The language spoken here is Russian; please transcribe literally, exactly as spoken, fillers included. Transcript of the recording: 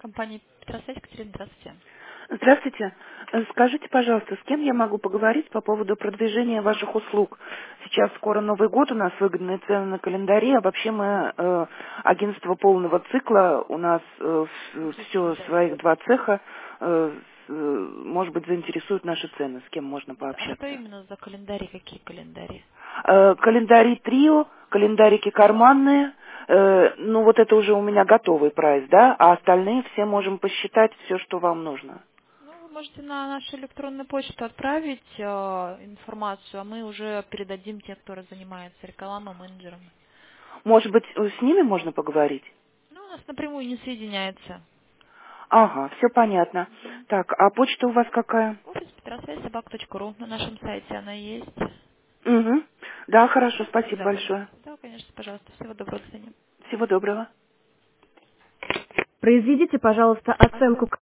Компания Петросвязь, Екатерина, здравствуйте. Здравствуйте. Э, Скажите, пожалуйста, с кем я могу поговорить по поводу продвижения ваших услуг? Сейчас скоро Новый год, у нас выгодные цены на календаре, а вообще мы э, агентство полного цикла, у нас все, Да. своих два цеха, э, с- э, может быть, заинтересуют наши цены, с кем можно А что пообщаться. именно за календари? Какие календари? Э, календари трио, календарики карманные, э, ну вот это уже у меня готовый прайс, да, а остальные все можем посчитать все, что вам нужно. Ну, вы можете на нашу электронную почту отправить э, информацию, а мы уже передадим те, кто занимается рекламой, менеджером. Может быть, э, с ними можно поговорить? Ну, у нас напрямую не соединяется. Ага, все понятно. Мгм. Так, а почта у вас какая? Офис Петросвязь, собак точка ру. На нашем сайте она есть. Угу. Да, хорошо, спасибо Да, большое. да, конечно, пожалуйста. Всего доброго, до свидания. Всего доброго. Произведите, пожалуйста, оценку